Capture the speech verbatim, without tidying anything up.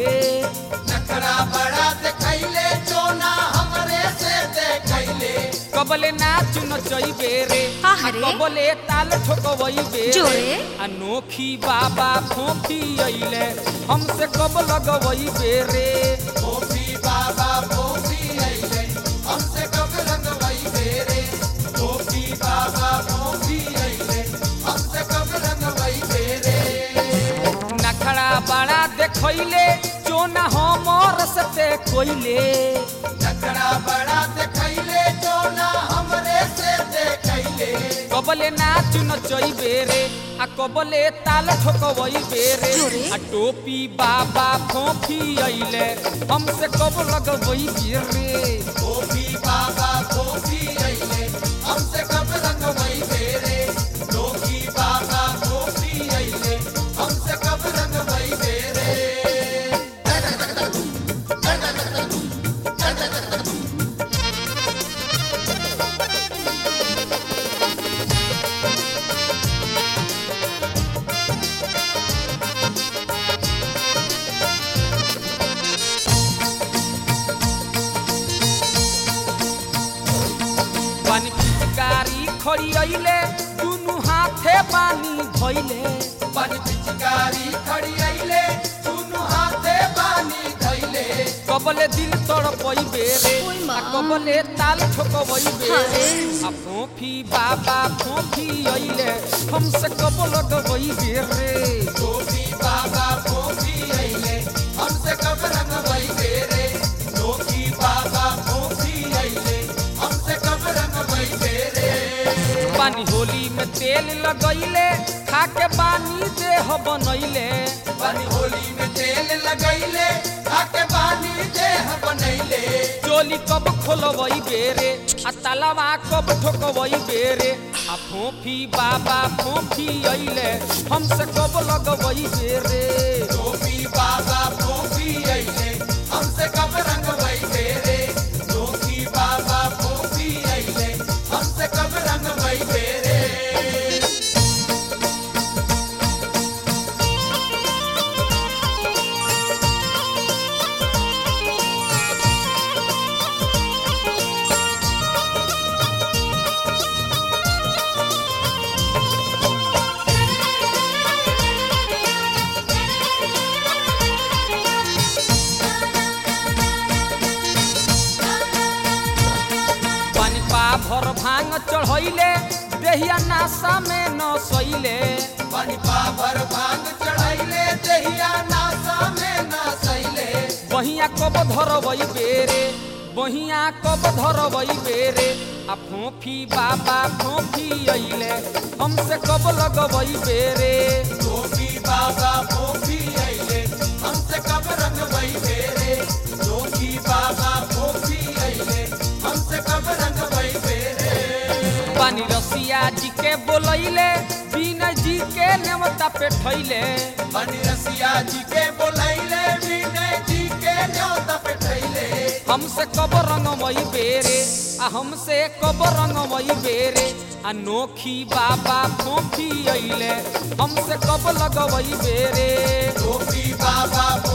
नखरा बड़ा देखैले चोना हमरे से देखैले कबले नाच नचैबे रे काहरे? कबले ताल ठोकवैबे जोरे? अनोखी बाबा फोफी अइले हमसे कब लगवैबे रे फोफी बाबा फोफी अइले हमसे कब लगवैबे रे फोफी बाबा फोफी अइले हमसे कब लगवैबे रे नखरा बड़ा देखैले चोना हमर से कोइले नखरा बड़ा देखैले चोना हमरे से देखैले कबले नाच नचैबे रे आ कबले ताल ठोकवैबे रे जोरे? आ टोपी बाबा फोफी अइले हमसे कब लगवैबे रे फोफी बाबा फोफी अइले हमसे कब लगवैबे रे लोकी बाबा फोफी अइले हमसे कब लगवैबे रे पानी पिचकारी खड़ी अइले दुनु हाथे पानी धइले पानी पिचकारी खड़ी अइले दुनु हाथे पानी धइले कबले दिल तड़पैबे रे ओइ आ माँ। कबले ताल ठोकवैबे हाँ रे रे। आ फोफी बाबा फोफी अइले हमसे कब लगवैबे रे फोफी बाबा फोफी अइले हमसे कब लगवैबे रे लोकी बाबा फोफी अइले हमसे कब लगवैबे रे पानी होली में तेल लगैले खाके पानी देह बनैले पानी होली में तेल लगैले खाके पानी देह बनैले चोली कब खोलवैबे रे आ तालाबा कब ठोकवैबे रे आ फोफी बाबा फोफी अइले हमसे कब लगवैबे रे टोपी बाबा फोफी अइले हमसे कब रंगवैबे रे लोकी बाबा फोफी अइले हमसे कब रंगवैबे रे पानी पा भर भांग चढ़ैले देहिया नासा में न सैले पानी पावर भांग चढ़ैले देहिया नासा में ना सैले बहिया कब धरवैबे रे बहिया कब धरवैबे रे आ फोफी बाबा फोफी अइले हमसे कब लगवैबे रे टोपी बाबा फोफी अइले हमसे कब रंगवैबे रे लोकी बाबा फोफी अइले हमसे कब रंगवैबे रे पानी रसिया जी के बोलैले बीना जी के नेवता पे ठैले पानी रसिया जी के बोलैले विनय जी के न्योता पे ठैले हमसे कब रंगवैबे रे आ हमसे कब रंगवैबे रे अनोखी बाबा फोफी अइले हमसे कब लगवैबे रे टोपी बाबा